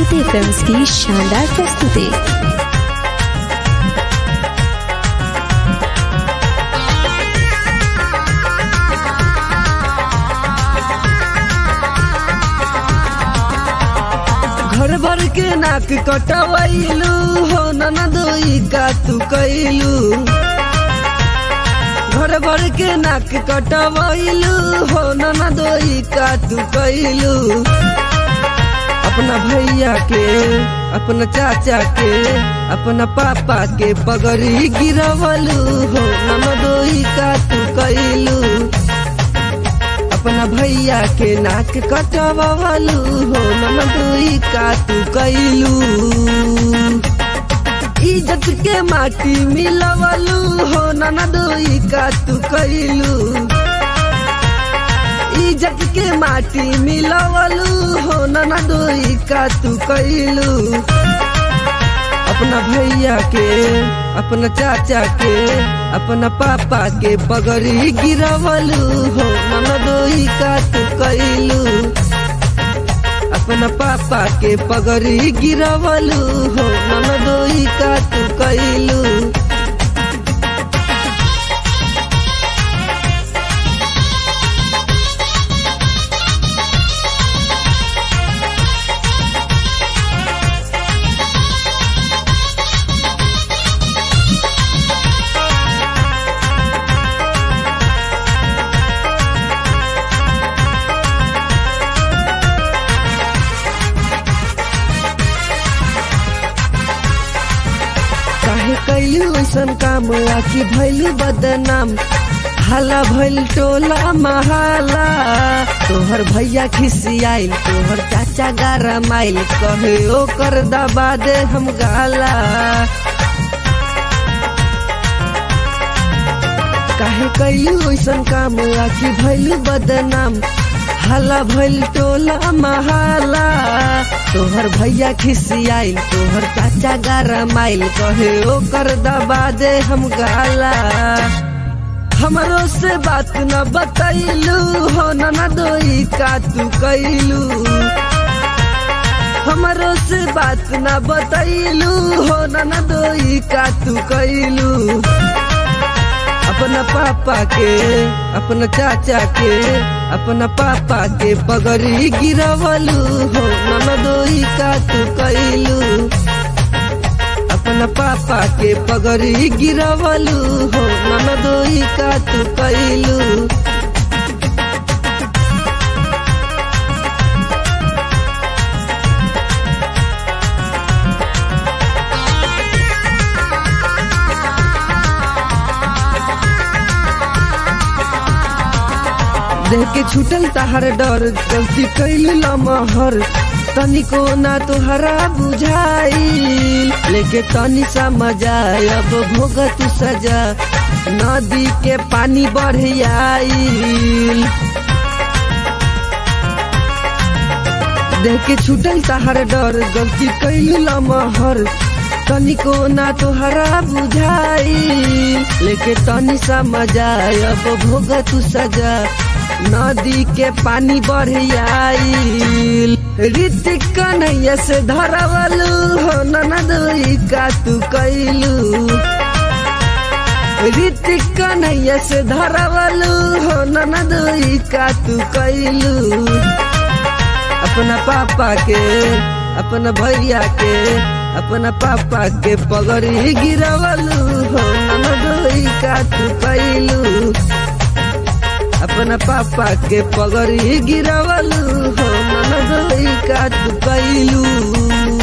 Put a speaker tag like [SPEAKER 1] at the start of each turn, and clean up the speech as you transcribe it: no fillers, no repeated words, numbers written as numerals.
[SPEAKER 1] संस्कृति फिल्म्स की शानदार प्रस्तुति।
[SPEAKER 2] घर भर के नाक कटवैलू हो ननदोई का तू कैलू। घर भर के नाक कटवैलू हो ननदोई का तू कैलू। अपना भैया के, अपना चाचा के, अपना पापा के पगड़ी गिरवलू हो ननदोई का तू कैलू। अपना भैया के नाक कटवलू हो ननदोई का तू कैलू। इज्जत के माटी मिलवलू हो ननदोई का तू कैलू। इज्जत के माटी मिलवलू हो ननदोई का तू कैलू। अपना भैया के, अपना चाचा के, अपना पापा के पगड़ी गिरवलू हो ननदोई का तू कैलू। अपना पापा के पगड़ी गिरवलू हो ननदोई का तू कैलू। काहे कैलू ऐसन काम आखी भैलू बदनाम। हाला भैल टोला महाला। तोहर भैया खिसियाइल, तोहर चाचा गरमाइल, कहे ओकर दबा दे हम गाला। काहे कैलू ऐसन काम आखी भैलू बदनाम। हाला भैल टोला महाला। तोहर भैया खिसियाइल, तोहर चाचा गरमाइल, कहे ओकर दबा दे हम गाला। हमरो से बात न बतैलू हो ननदोई का तू कैलू। हमरो से बात न बतैलू हो ननदोई का तू कैलू। अपना पापा के, अपना चाचा के, अपना पापा के पगड़ी गिरवलू हो ननदोई का तू कैलू। अपना पापा के पगड़ी गिरवलू हो ननदोई का तू कैलू। देख के छूटल तहर डर, गलती कैलू लमहर, तनिको ना तोहरा बुझाइल। लेके तनी सा मजा अब भोग तू सजा, नदी के पानी बढ़ आइल। देख के छूटल तहर डर, गलती कैलू लमहर, तनिको ना तोहरा बुझाइल। लेके तनी सा मजा अब भोग तू सजा, नदी के पानी बढ़ आइल। ऋतिक कन्हैया से धरवलू हो ननदोई का तू कैलू। ऋतिक कन्हैया से धरवलू हो ननदोई का तू कैलू। अपना पापा के, अपना भैया के, अपना पापा के पगड़ी गिरवलू हो ननदोई का तू कैलू। अपना पापा के पगड़ी गिरवलू हो ननदोई का तू कैलू।